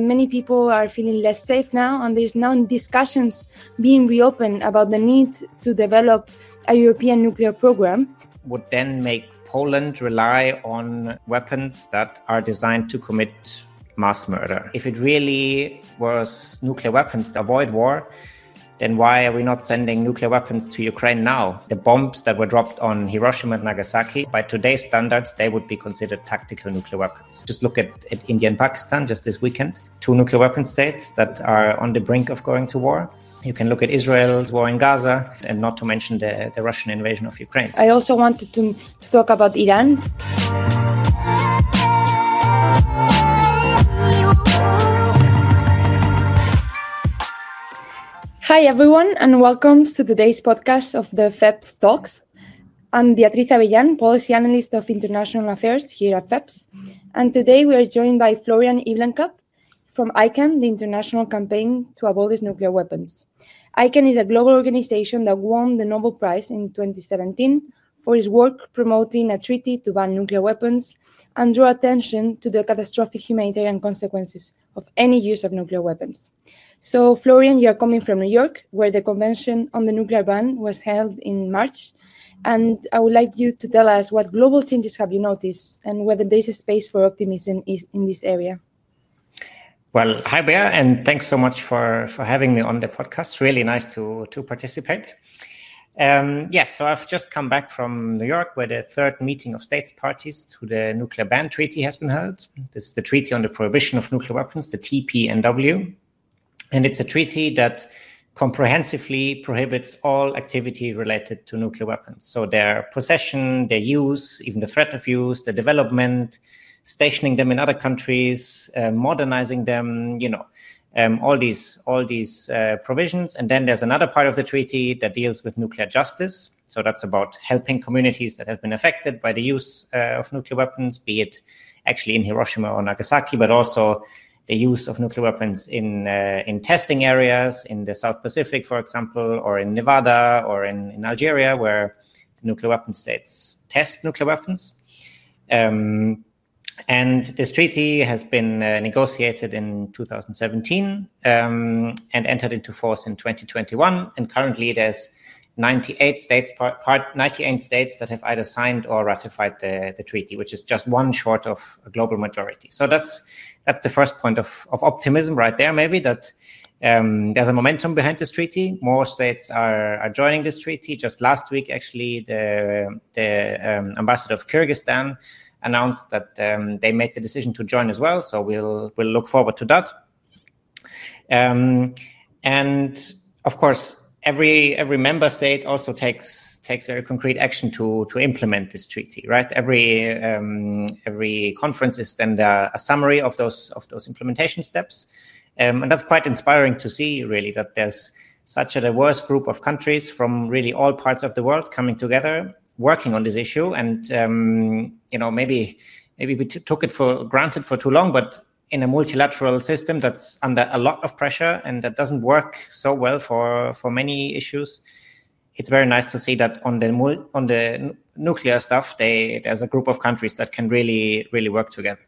many people are feeling less safe now, and there's now discussions being reopened about the need to develop a European nuclear program. Would then make Poland rely on weapons that are designed to commit mass murder. If it really was nuclear weapons to avoid war, then why are we not sending nuclear weapons to Ukraine now? The bombs that were dropped on Hiroshima and Nagasaki, by today's standards, they would be considered tactical nuclear weapons. Just look at India and Pakistan just this weekend, 2 nuclear weapon states that are on the brink of going to war. You can look at Israel's war in Gaza, and not to mention the Russian invasion of Ukraine. I also wanted to talk about Iran. Hi everyone, and welcome to today's podcast of the FEPS Talks. I'm Beatriz Avellan, Policy Analyst of International Affairs here at FEPS, and today we are joined by Florian Iblancup from ICAN, the International Campaign to Abolish Nuclear Weapons. ICAN is a global organization that won the Nobel Prize in 2017 for its work promoting a treaty to ban nuclear weapons and draw attention to the catastrophic humanitarian consequences of any use of nuclear weapons. So, Florian, you are coming from New York, where the Convention on the Nuclear Ban was held in March. And I would like you to tell us what global changes have you noticed and whether there is a space for optimism in this area. Well, hi, Bea, and thanks so much for having me on the podcast. Really nice to participate. So I've just come back from New York, where the third meeting of states parties to the Nuclear Ban Treaty has been held. This is the Treaty on the Prohibition of Nuclear Weapons, the TPNW. And it's a treaty that comprehensively prohibits all activity related to nuclear weapons. So their possession, their use, even the threat of use, the development, stationing them in other countries, modernizing them, all these provisions. And then there's another part of the treaty that deals with nuclear justice. So that's about helping communities that have been affected by the use of nuclear weapons, be it actually in Hiroshima or Nagasaki, but also the use of nuclear weapons in testing areas in the South Pacific, for example, or in Nevada or in Algeria, where the nuclear weapon states test nuclear weapons. And this treaty has been negotiated in 2017 and entered into force in 2021. And currently there's 98 states that have either signed or ratified the treaty, which is just one short of a global majority. So that's the first point of optimism right there, maybe, that there's a momentum behind this treaty. More states are joining this treaty. Just last week, actually, the ambassador of Kyrgyzstan announced that they made the decision to join as well. So we'll look forward to that. And of course, every member state also takes very concrete action to implement this treaty, right? Every conference is then a summary of those implementation steps, and that's quite inspiring to see, really, that there's such a diverse group of countries from really all parts of the world coming together, working on this issue. And maybe we took it for granted for too long, but in a multilateral system that's under a lot of pressure and that doesn't work so well for many issues, it's very nice to see that on the nuclear stuff, there's a group of countries that can really, really work together.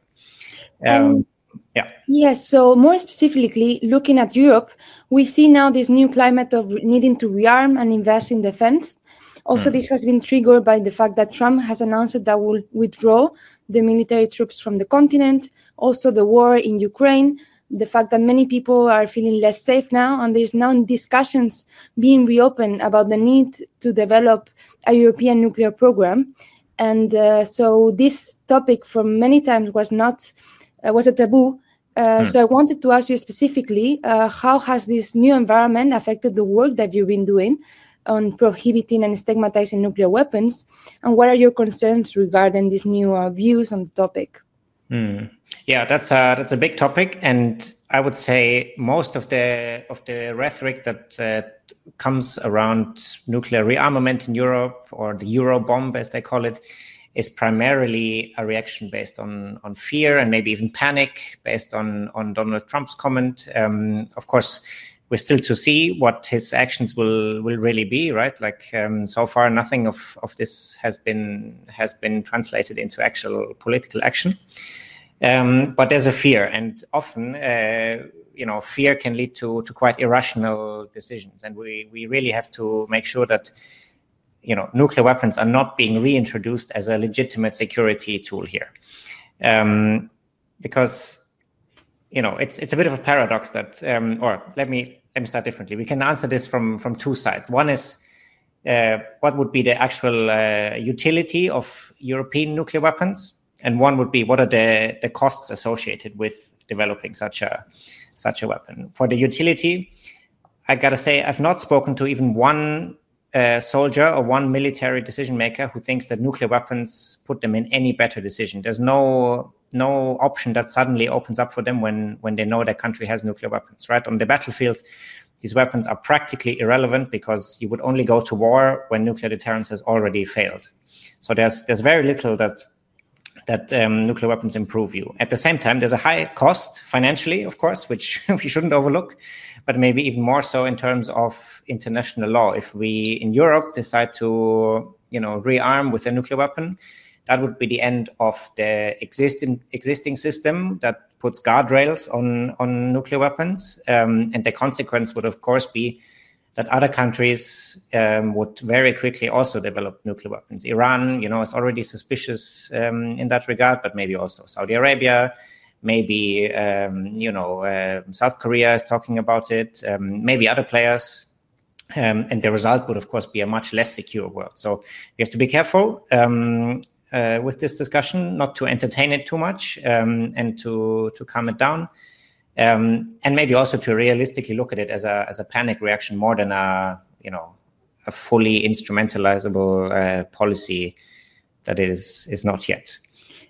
Yes, so more specifically, looking at Europe, we see now this new climate of needing to rearm and invest in defense. Also, this has been triggered by the fact that Trump has announced that will withdraw the military troops from the continent. Also, the war in Ukraine, the fact that many people are feeling less safe now, and there's now discussions being reopened about the need to develop a European nuclear program. And so this topic from many times was a taboo. So I wanted to ask you specifically, how has this new environment affected the work that you've been doing on prohibiting and stigmatizing nuclear weapons, and what are your concerns regarding these new views on the topic? Yeah, that's a big topic, and I would say most of the rhetoric that comes around nuclear rearmament in Europe, or the Eurobomb as they call it, is primarily a reaction based on fear and maybe even panic based on Donald Trump's comment. Of course, we're still to see what his actions will really be, right? Like so far, nothing of this has been translated into actual political action. But there's a fear, and often, fear can lead to quite irrational decisions. And we really have to make sure that, nuclear weapons are not being reintroduced as a legitimate security tool here. Because, it's a bit of a paradox that, or let me start differently. We can answer this from two sides. One is, what would be the actual utility of European nuclear weapons? And one would be, what are the costs associated with developing such a weapon? For the utility, I got to say, I've not spoken to even one soldier or one military decision maker who thinks that nuclear weapons put them in any better decision. There's no option that suddenly opens up for them when they know their country has nuclear weapons, right? On the battlefield, these weapons are practically irrelevant because you would only go to war when nuclear deterrence has already failed. So there's very little that nuclear weapons improve you. At the same time, there's a high cost financially, of course, which we shouldn't overlook, but maybe even more so in terms of international law. If we in Europe decide to, rearm with a nuclear weapon, that would be the end of the existing system that puts guardrails on nuclear weapons. And the consequence would, of course, be that other countries would very quickly also develop nuclear weapons. Iran, is already suspicious in that regard, but maybe also Saudi Arabia, maybe, South Korea is talking about it, maybe other players. And the result would, of course, be a much less secure world. So we have to be careful with this discussion, not to entertain it too much and to calm it down. And maybe also to realistically look at it as a panic reaction more than a fully instrumentalizable policy that is not yet.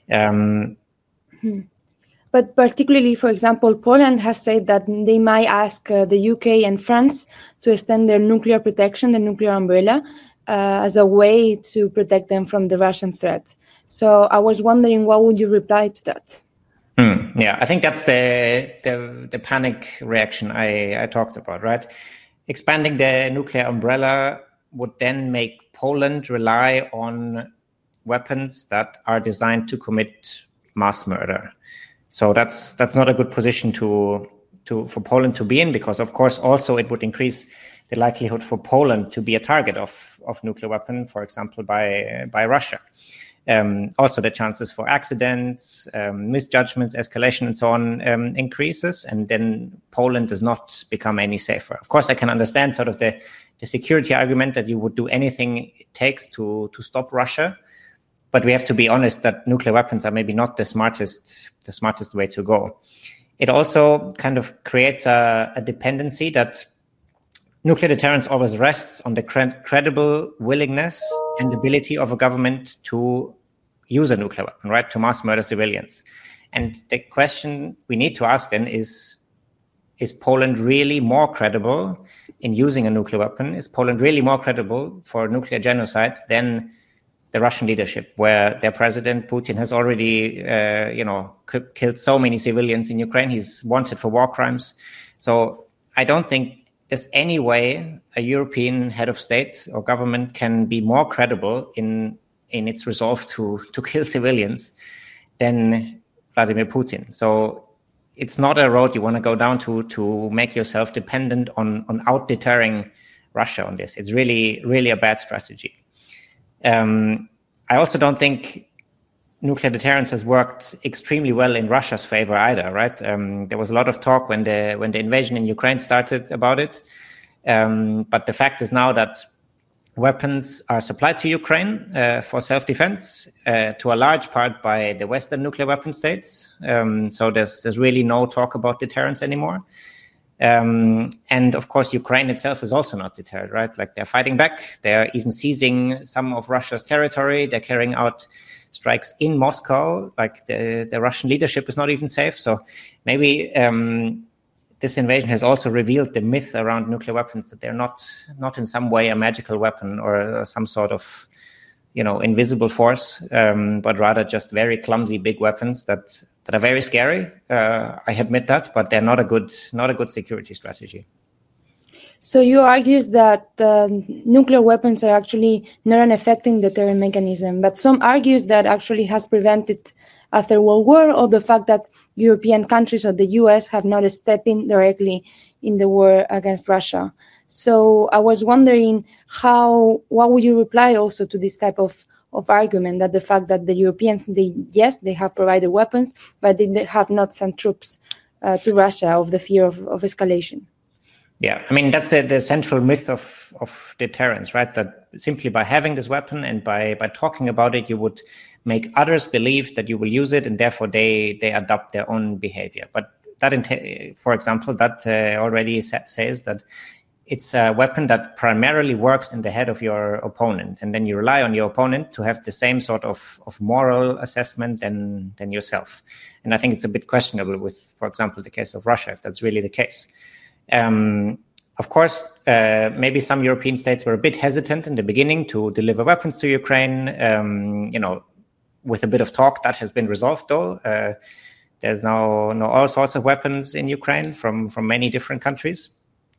But particularly, for example, Poland has said that they might ask the UK and France to extend their nuclear protection, the nuclear umbrella, as a way to protect them from the Russian threat. So I was wondering, what would you reply to that? Yeah, I think that's the panic reaction I talked about, right? Expanding the nuclear umbrella would then make Poland rely on weapons that are designed to commit mass murder. So that's not a good position for Poland to be in, because of course also it would increase the likelihood for Poland to be a target of nuclear weapon, for example, by Russia. Also, the chances for accidents, misjudgments, escalation, and so on increases, and then Poland does not become any safer. Of course, I can understand sort of the security argument that you would do anything it takes to stop Russia, but we have to be honest that nuclear weapons are maybe not the smartest way to go. It also kind of creates a dependency that nuclear deterrence always rests on the credible willingness and ability of a government to use a nuclear weapon, right, to mass murder civilians. And the question we need to ask then is Poland really more credible in using a nuclear weapon? Is Poland really more credible for nuclear genocide than the Russian leadership, where their president, Putin, has already, killed so many civilians in Ukraine? He's wanted for war crimes. So I don't think there's any way a European head of state or government can be more credible in its resolve to kill civilians than Vladimir Putin. So it's not a road you want to go down to make yourself dependent on out-deterring Russia on this. It's really, really a bad strategy. I also don't think nuclear deterrence has worked extremely well in Russia's favor either, right? There was a lot of talk when the invasion in Ukraine started about it. But the fact is now that weapons are supplied to Ukraine for self-defense to a large part by the Western nuclear weapon states. So there's really no talk about deterrence anymore. And of course, Ukraine itself is also not deterred, right? Like, they're fighting back. They're even seizing some of Russia's territory. They're carrying out strikes in Moscow. Like, the Russian leadership is not even safe. So maybe this invasion has also revealed the myth around nuclear weapons, that they're not in some way a magical weapon or some sort of, invisible force, but rather just very clumsy big weapons that are very scary. I admit that, but they're not a good security strategy. So you argue that nuclear weapons are actually not an effective deterrent mechanism, but some argues that actually has prevented a third world war, or the fact that European countries or the US have not stepped in directly in the war against Russia. So I was wondering what would you reply also to this type of argument, that the fact that the Europeans, they have provided weapons, but they have not sent troops to Russia of the fear of escalation. Yeah, I mean, that's the central myth of deterrence, right? That simply by having this weapon and by talking about it, you would make others believe that you will use it, and therefore they adopt their own behavior. But that, for example, that already says that it's a weapon that primarily works in the head of your opponent, and then you rely on your opponent to have the same sort of moral assessment than yourself. And I think it's a bit questionable with, for example, the case of Russia, if that's really the case. Of course, maybe some European states were a bit hesitant in the beginning to deliver weapons to Ukraine. With a bit of talk, that has been resolved, though. There's now all sorts of weapons in Ukraine from many different countries.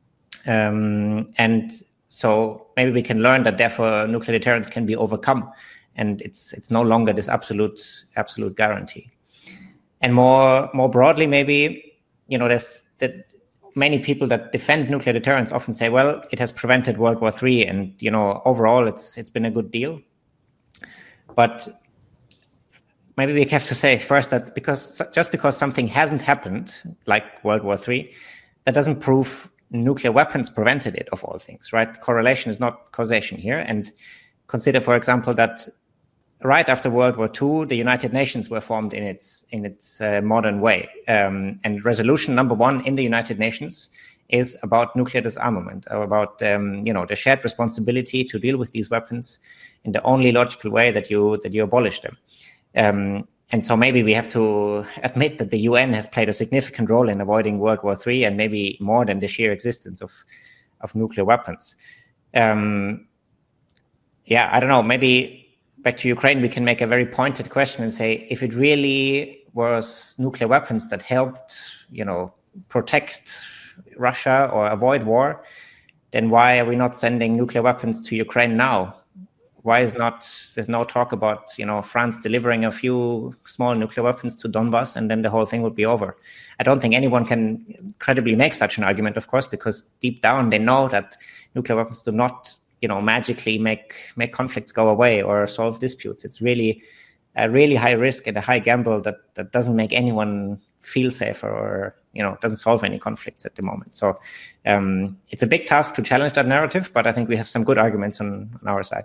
And so maybe we can learn that, therefore, nuclear deterrence can be overcome, and it's no longer this absolute guarantee. And more broadly, maybe, there's that. Many people that defend nuclear deterrence often say, well, it has prevented World War III, and overall it's been a good deal. But maybe we have to say first that just because something hasn't happened, like World War III, that doesn't prove nuclear weapons prevented it, of all things, right? Correlation is not causation here. And consider, for example, that right after World War II, the United Nations were formed in its modern way. And resolution number 1 in the United Nations is about nuclear disarmament, or about the shared responsibility to deal with these weapons in the only logical way that you abolish them. And so maybe we have to admit that the UN has played a significant role in avoiding World War III, and maybe more than the sheer existence of nuclear weapons. I don't know, maybe back to Ukraine, we can make a very pointed question and say, if it really was nuclear weapons that helped, protect Russia or avoid war, then why are we not sending nuclear weapons to Ukraine now? Why there's no talk about, France delivering a few small nuclear weapons to Donbass, and then the whole thing would be over? I don't think anyone can credibly make such an argument, of course, because deep down they know that nuclear weapons do not magically make conflicts go away or solve disputes. It's really a really high risk and a high gamble that doesn't make anyone feel safer, or doesn't solve any conflicts at the moment. So it's a big task to challenge that narrative, but I think we have some good arguments on our side.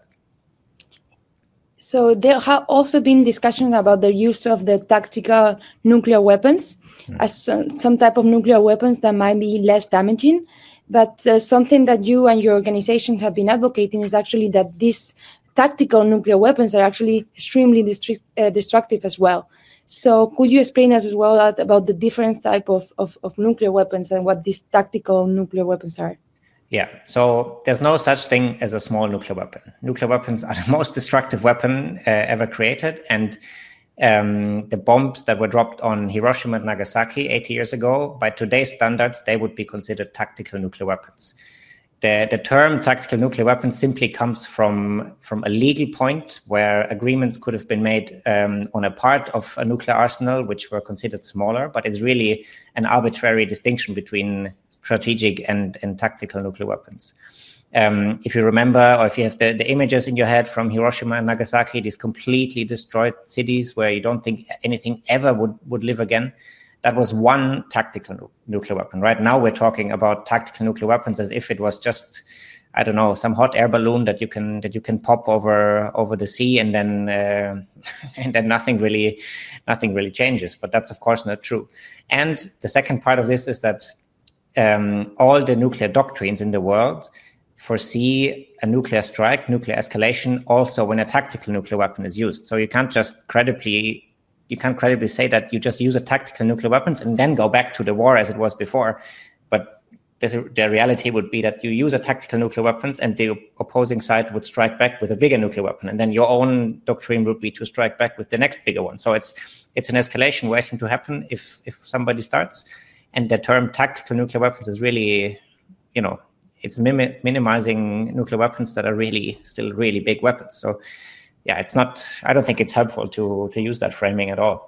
So there have also been discussions about the use of the tactical nuclear weapons as some type of nuclear weapons that might be less damaging. But something that you and your organization have been advocating is actually that these tactical nuclear weapons are actually extremely destructive as well. So could you explain us as well about the different type of nuclear weapons and what these tactical nuclear weapons are? Yeah, so there's no such thing as a small nuclear weapon. Nuclear weapons are the most destructive weapon ever created, and the bombs that were dropped on Hiroshima and Nagasaki 80 years ago, by today's standards, they would be considered tactical nuclear weapons. The term tactical nuclear weapon simply comes from a legal point where agreements could have been made on a part of a nuclear arsenal which were considered smaller, but it's really an arbitrary distinction between strategic and tactical nuclear weapons. If you remember, or if you have the images in your head from Hiroshima and Nagasaki, these completely destroyed cities where you don't think anything ever would live again, that was one tactical nuclear weapon. Right now we're talking about tactical nuclear weapons as if it was just, I don't know, some hot air balloon that you can pop over the sea, and then nothing really changes. But that's of course not true. And the second part of this is that all the nuclear doctrines in the world foresee a nuclear strike, nuclear escalation, also when a tactical nuclear weapon is used. So you can't credibly say that you just use a tactical nuclear weapons and then go back to the war as it was before. But the reality would be that you use a tactical nuclear weapons and the opposing side would strike back with a bigger nuclear weapon, and then your own doctrine would be to strike back with the next bigger one. So it's an escalation waiting to happen if somebody starts. And the term tactical nuclear weapons is really, it's minimizing nuclear weapons that are still really big weapons. So yeah, I don't think it's helpful to use that framing at all.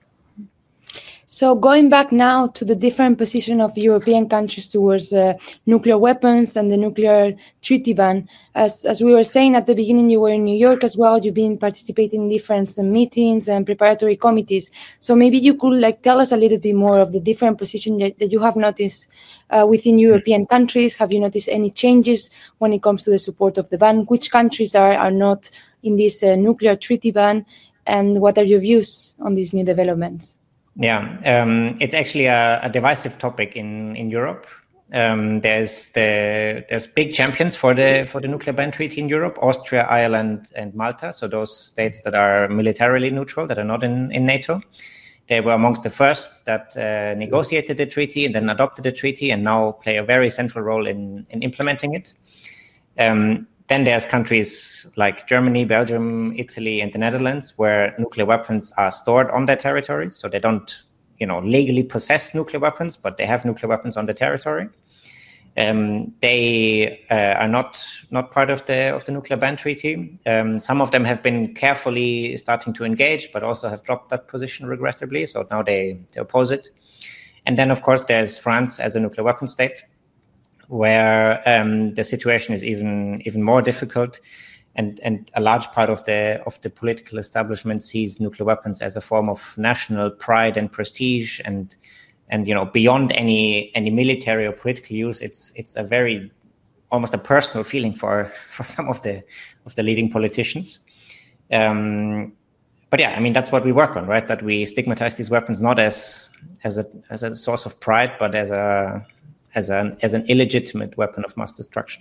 So going back now to the different position of European countries towards nuclear weapons and the nuclear treaty ban, as we were saying at the beginning, you were in New York as well. You've been participating in different meetings and preparatory committees. So maybe you could tell us a little bit more of the different positions that you have noticed within European countries. Have you noticed any changes when it comes to the support of the ban? Which countries are not in this nuclear treaty ban? And what are your views on these new developments? Yeah, it's actually a divisive topic in Europe. There's big champions for the nuclear ban treaty in Europe: Austria, Ireland, and Malta. So those states that are militarily neutral, that are not in NATO. They were amongst the first that negotiated the treaty and then adopted the treaty, and now play a very central role in implementing it. Then there's countries like Germany, Belgium, Italy, and the Netherlands, where nuclear weapons are stored on their territories. So they don't, legally possess nuclear weapons, but they have nuclear weapons on the territory. They are not part of the nuclear ban treaty. Some of them have been carefully starting to engage, but also have dropped that position regrettably. So now they oppose it. And then, of course, there's France as a nuclear weapon state, where the situation is even more difficult, and a large part of the political establishment sees nuclear weapons as a form of national pride and prestige, and beyond any military or political use, it's a very almost a personal feeling for some of the leading politicians. But yeah, I mean, that's what we work on, right? That we stigmatize these weapons not as a source of pride, but as an illegitimate weapon of mass destruction.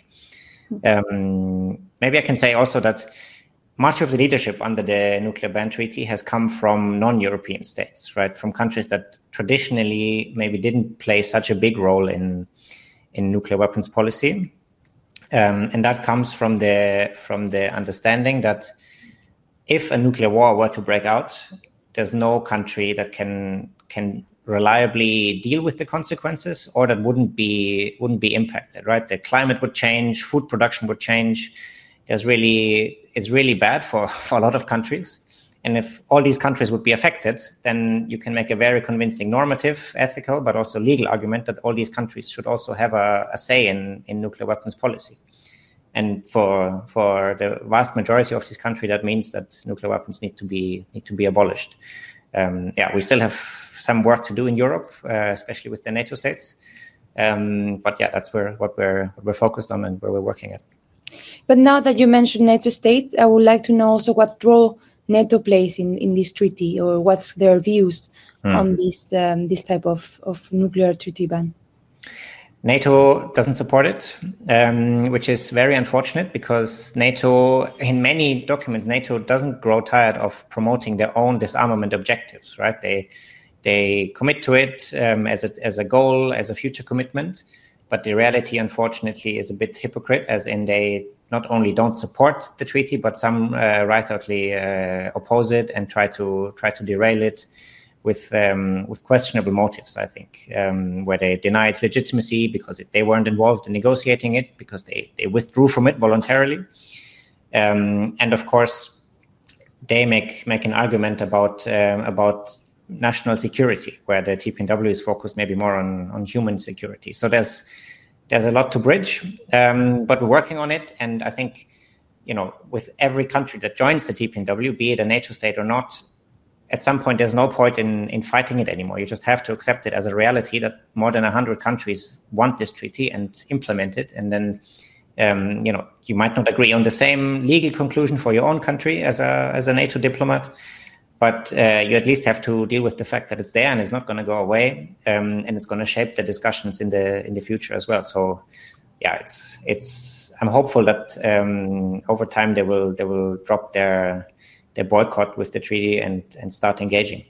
Maybe I can say also that much of the leadership under the nuclear ban treaty has come from non-European states, right? From countries that traditionally maybe didn't play such a big role in nuclear weapons policy. And that comes from the understanding that if a nuclear war were to break out, there's no country that can reliably deal with the consequences, or that wouldn't be impacted, right? The climate would change, food production would change. It's really bad for a lot of countries. And if all these countries would be affected, then you can make a very convincing normative, ethical, but also legal argument that all these countries should also have a say in nuclear weapons policy. And for the vast majority of this country, that means that nuclear weapons need to be abolished. We still have some work to do in Europe, especially with the NATO states. But yeah, that's what we're focused on and where we're working at. But now that you mentioned NATO states, I would like to know also what role NATO plays in this treaty, or what's their views on this type of nuclear treaty ban. NATO doesn't support it, which is very unfortunate, because NATO, in many documents, NATO doesn't grow tired of promoting their own disarmament objectives, right? They commit to it as a goal, as a future commitment, but the reality, unfortunately, is a bit hypocrite, as in they not only don't support the treaty, but some right outly oppose it and try to derail it with questionable motives, I think, where they deny its legitimacy because they weren't involved in negotiating it, because they withdrew from it voluntarily. And of course, they make an argument about national security, where the TPNW is focused maybe more on human security. So there's a lot to bridge, but we're working on it. And I think, with every country that joins the TPNW, be it a NATO state or not, at some point, there's no point in fighting it anymore. You just have to accept it as a reality that more than 100 countries want this treaty and implement it. And then, you might not agree on the same legal conclusion for your own country as a NATO diplomat, but you at least have to deal with the fact that it's there and it's not going to go away, and it's going to shape the discussions in the future as well. So, yeah, I'm hopeful that over time they will drop their boycott with the treaty and start engaging.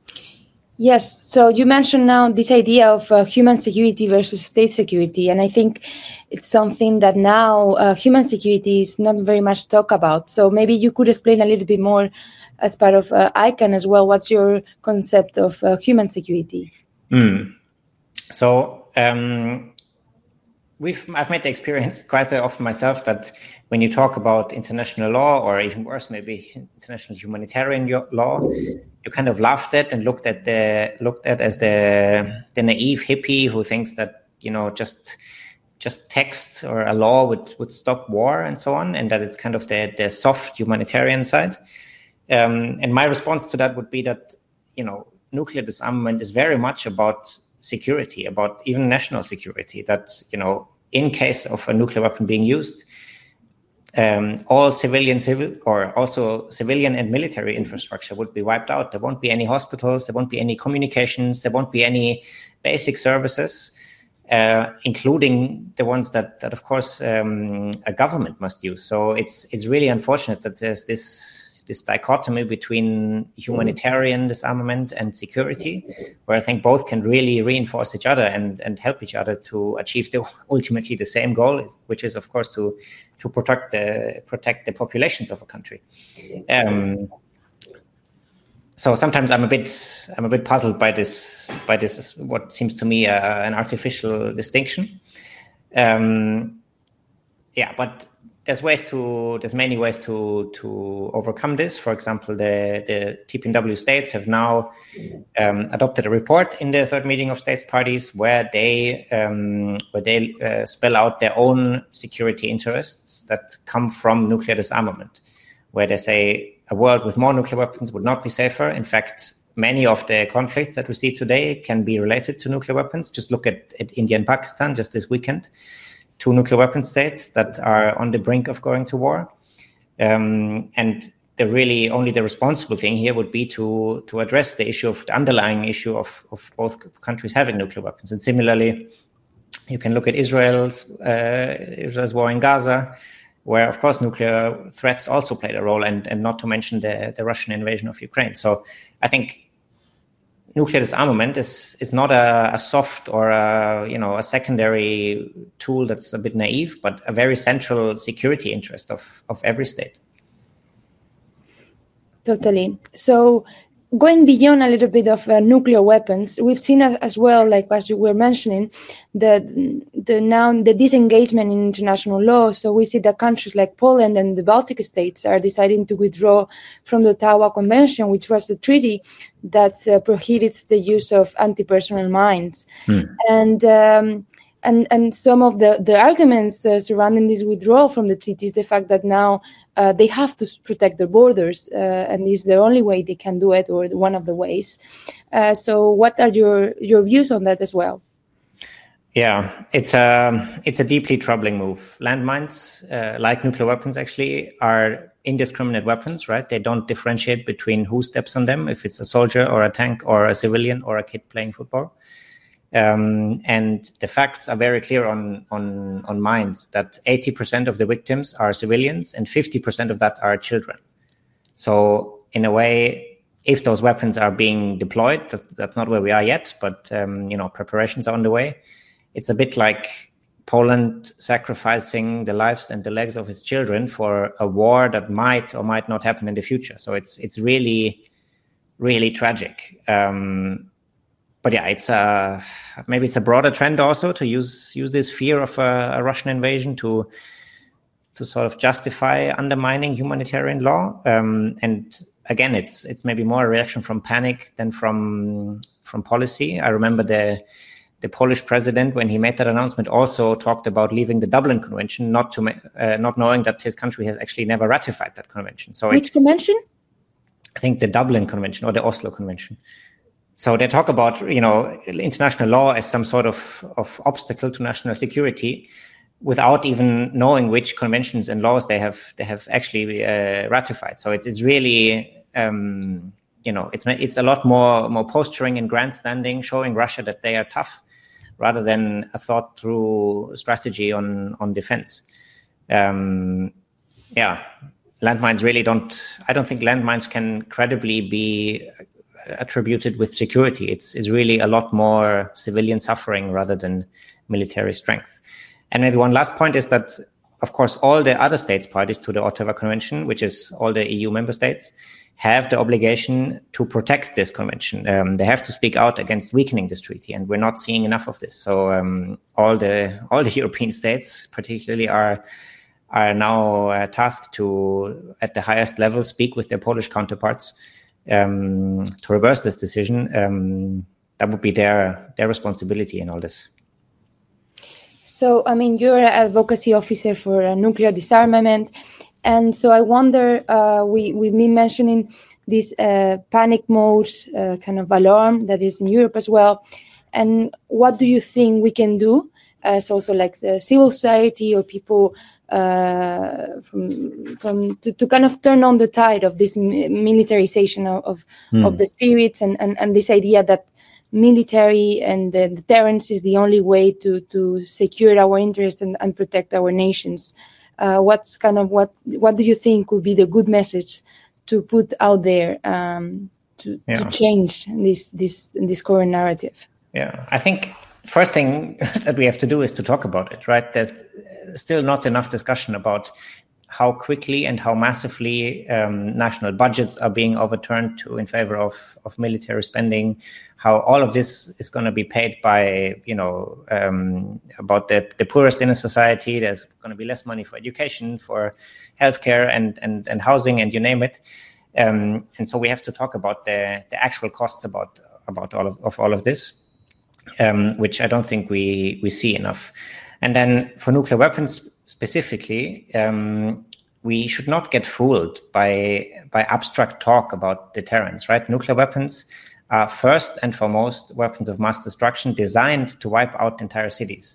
Yes, so you mentioned now this idea of human security versus state security, and I think it's something that now human security is not very much talked about. So maybe you could explain a little bit more as part of ICANN as well. What's your concept of human security? So I've made the experience quite often myself that when you talk about international law, or even worse, maybe international humanitarian law, you kind of laughed at and looked at as the naive hippie who thinks that, just text or a law would stop war and so on, and that it's kind of the soft humanitarian side. And my response to that would be that, nuclear disarmament is very much about security, about even national security, that, in case of a nuclear weapon being used, all civilian and military infrastructure would be wiped out. There won't be any hospitals, there won't be any communications, there won't be any basic services, including the ones that of course, a government must use. So it's really unfortunate that there's this dichotomy between humanitarian disarmament and security, where I think both can really reinforce each other and help each other to achieve ultimately the same goal, which is, of course, to protect the populations of a country. So sometimes I'm a bit puzzled by this what seems to me an artificial distinction. But there's many ways to overcome this. For example, the TPNW states have now adopted a report in the third meeting of states parties where they spell out their own security interests that come from nuclear disarmament, where they say a world with more nuclear weapons would not be safer. In fact, many of the conflicts that we see today can be related to nuclear weapons. Just look at India and Pakistan just this weekend. 2 nuclear weapon states that are on the brink of going to war. And only the responsible thing here would be to address the underlying issue of both countries having nuclear weapons. And similarly, you can look at Israel's war in Gaza, where, of course, nuclear threats also played a role, and not to mention the Russian invasion of Ukraine. So I think nuclear disarmament is not a soft or a secondary tool that's a bit naive, but a very central security interest of every state. Totally. So going beyond a little bit of nuclear weapons, we've seen as well, like as you were mentioning, the disengagement in international law. So we see that countries like Poland and the Baltic states are deciding to withdraw from the Ottawa Convention, which was the treaty that prohibits the use of anti-personnel mines. And some of the arguments surrounding this withdrawal from the treaty is the fact that now they have to protect their borders, and this is the only way they can do it, or one of the ways. So what are your views on that as well? Yeah, it's a deeply troubling move. Landmines, like nuclear weapons, actually are indiscriminate weapons, right? They don't differentiate between who steps on them, if it's a soldier or a tank or a civilian or a kid playing football. And the facts are very clear on mines, that 80% of the victims are civilians and 50% of that are children. So in a way, if those weapons are being deployed, that's not where we are yet, but preparations are on the way. It's a bit like Poland sacrificing the lives and the legs of its children for a war that might or might not happen in the future. So it's really, really tragic. But yeah, maybe it's a broader trend also to use this fear of a Russian invasion to sort of justify undermining humanitarian law. And again, it's maybe more a reaction from panic than from policy. I remember the Polish president, when he made that announcement, also talked about leaving the Dublin Convention, not knowing that his country has actually never ratified that convention. So which convention? I think the Dublin Convention or the Oslo Convention. So they talk about, international law as some sort of obstacle to national security, without even knowing which conventions and laws they have actually ratified. So it's really, it's a lot more posturing and grandstanding, showing Russia that they are tough, rather than a thought through strategy on defense. Landmines really I don't think landmines can credibly be attributed with security. It's really a lot more civilian suffering rather than military strength. And maybe one last point is that of course, all the other states parties to the Ottawa Convention, which is all the EU member states, have the obligation to protect this convention. They have to speak out against weakening this treaty, and we're not seeing enough of this. So all the European states, particularly, are now tasked to, at the highest level, speak with their Polish counterparts to reverse this decision. That would be their responsibility in all this. So, I mean, you're an advocacy officer for nuclear disarmament. And so I wonder, we've been mentioning this panic mode kind of alarm that is in Europe as well. And what do you think we can do as also like the civil society or people to kind of turn on the tide of this militarization of the spirits and this idea that military and deterrence is the only way to secure our interests and protect our nations? What do you think would be the good message to put out there to change this current narrative? Yeah, I think first thing that we have to do is to talk about it, right? There's still not enough discussion about how quickly and how massively national budgets are being overturned in favor of military spending, how all of this is going to be paid by, about the poorest in a society. There's going to be less money for education, for healthcare and housing, and you name it. And so we have to talk about the actual costs about all of this, which I don't think we see enough. And then for nuclear weapons specifically, we should not get fooled by abstract talk about deterrence, right? Nuclear weapons are first and foremost weapons of mass destruction designed to wipe out entire cities.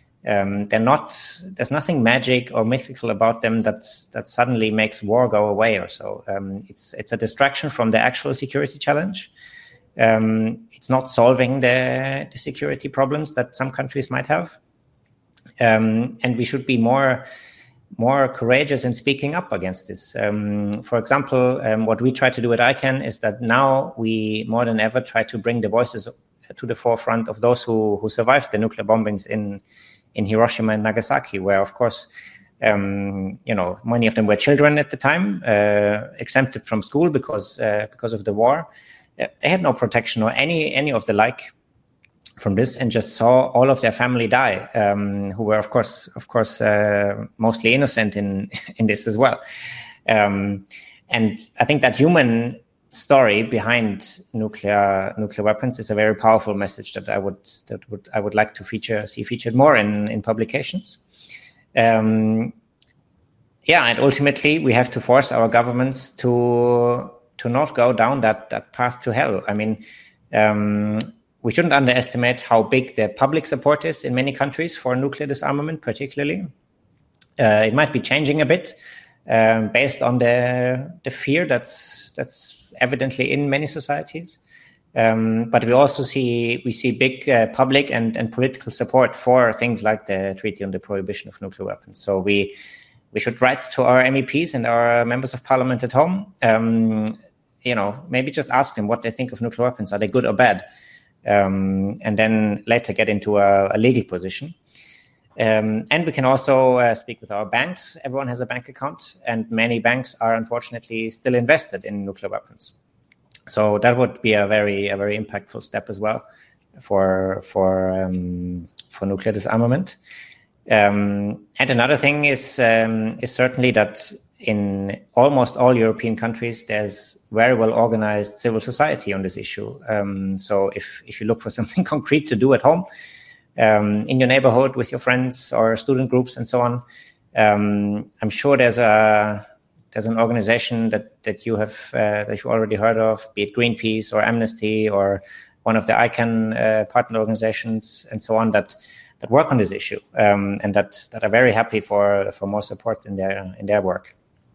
There's nothing magic or mythical about them that suddenly makes war go away or so. It's a distraction from the actual security challenge. It's not solving the security problems that some countries might have. And we should be more courageous in speaking up against this. For example, what we try to do at ICANN is that now we more than ever try to bring the voices to the forefront of those who survived the nuclear bombings in Hiroshima and Nagasaki, where, of course, many of them were children at the time, exempted from school because of the war. They had no protection or any of the like from this, and just saw all of their family die, who were of course mostly innocent in this as well. And I think that human story behind nuclear weapons is a very powerful message that I would like to see featured more in publications. And ultimately we have to force our governments to not go down that path to hell. I mean, we shouldn't underestimate how big the public support is in many countries for nuclear disarmament, particularly. It might be changing a bit based on the fear that's evidently in many societies. But we also see big public and political support for things like the Treaty on the Prohibition of Nuclear Weapons. So we should write to our MEPs and our members of parliament at home. Maybe just ask them what they think of nuclear weapons. Are they good or bad? And then later get into a legal position. And we can also speak with our banks. Everyone has a bank account, and many banks are unfortunately still invested in nuclear weapons. So that would be a very impactful step as well for nuclear disarmament. And another thing is certainly that in almost all European countries, there's very well organized civil society on this issue. So if you look for something concrete to do at home, in your neighborhood with your friends or student groups and so on, I'm sure there's an organization that you've already heard of, be it Greenpeace or Amnesty or one of the ICANN partner organizations and so on that work on this issue, and that are very happy for more support in their work.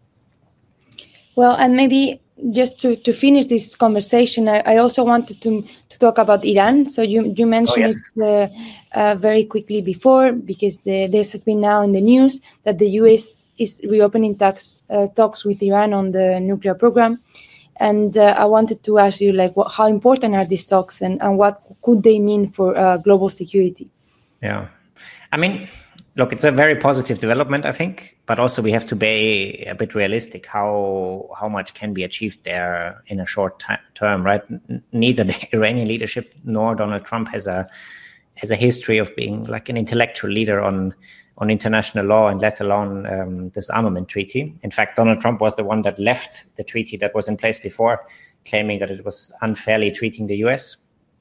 Well, and maybe just to finish this conversation, I also wanted to talk about Iran. So you mentioned it very quickly before, because this has been now in the news that the US is reopening talks with Iran on the nuclear program. And I wanted to ask you, how important are these talks and what could they mean for global security? Yeah. I mean, look, it's a very positive development, I think, but also we have to be a bit realistic. How much can be achieved there in a short term, right? Neither the Iranian leadership nor Donald Trump has a history of being like an intellectual leader on international law, and let alone this armament treaty. In fact, Donald Trump was the one that left the treaty that was in place before, claiming that it was unfairly treating the US.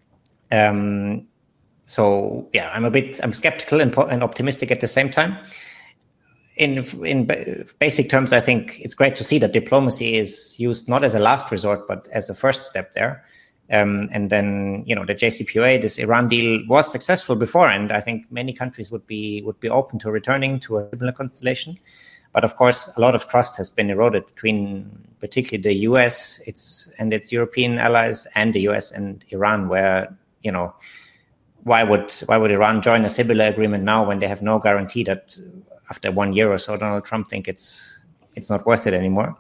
So yeah, I'm skeptical and optimistic at the same time. In basic terms, I think it's great to see that diplomacy is used not as a last resort, but as a first step there. And then, the JCPOA, this Iran deal, was successful before, and I think many countries would be open to returning to a similar constellation. But of course, a lot of trust has been eroded between particularly the US and its European allies and the US and Iran, where, why would Iran join a similar agreement now when they have no guarantee that after 1 year or so Donald Trump think it's not worth it anymore?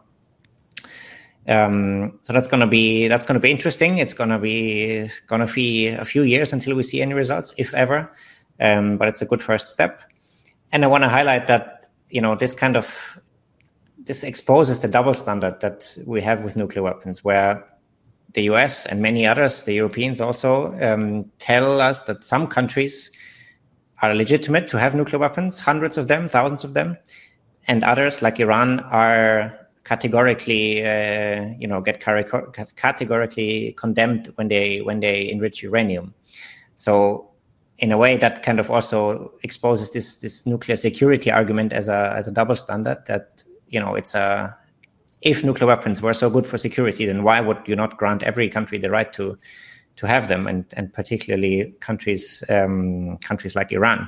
So that's gonna be interesting. It's gonna be a few years until we see any results, if ever. But it's a good first step. And I want to highlight that this exposes the double standard that we have with nuclear weapons, where the US and many others, the Europeans also, tell us that some countries are legitimate to have nuclear weapons, hundreds of them, thousands of them, and others, like Iran, are categorically, get categorically condemned when they enrich uranium. So, in a way, that kind of also exposes this nuclear security argument as a double standard. That if nuclear weapons were so good for security, then why would you not grant every country the right to have them, and particularly countries like Iran?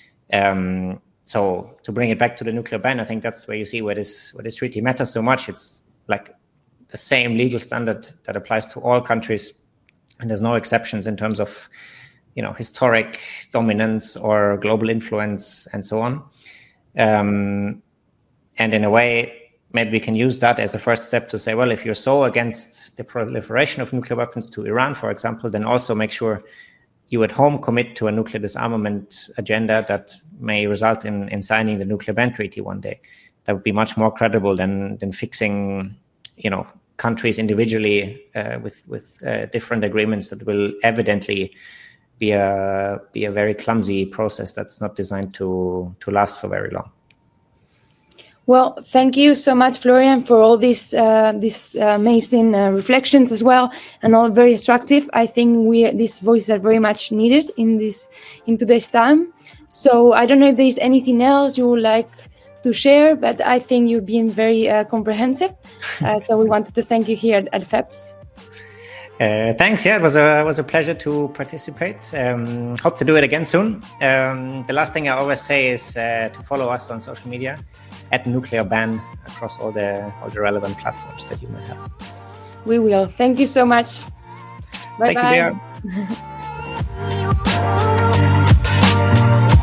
So to bring it back to the nuclear ban, I think that's where you see where this treaty matters so much. It's like the same legal standard that applies to all countries, and there's no exceptions in terms of historic dominance or global influence and so on. And in a way, maybe we can use that as a first step to say, well, if you're so against the proliferation of nuclear weapons to Iran, for example, then also make sure you at home commit to a nuclear disarmament agenda that may result in signing the nuclear ban treaty one day. That would be much more credible than fixing, countries individually with different agreements that will evidently be a very clumsy process that's not designed to last for very long. Well, thank you so much, Florian, for all these amazing reflections as well, and all very instructive. I think these voices are very much needed in today's time. So I don't know if there is anything else you would like to share, but I think you've been very comprehensive. So we wanted to thank you here at FEPS. Thanks. Yeah, it was a pleasure to participate. Hope to do it again soon. The last thing I always say is to follow us on social media at Nuclear Ban across all the relevant platforms that you might have. We will. Thank you so much. Bye-bye. Thank you, Bea.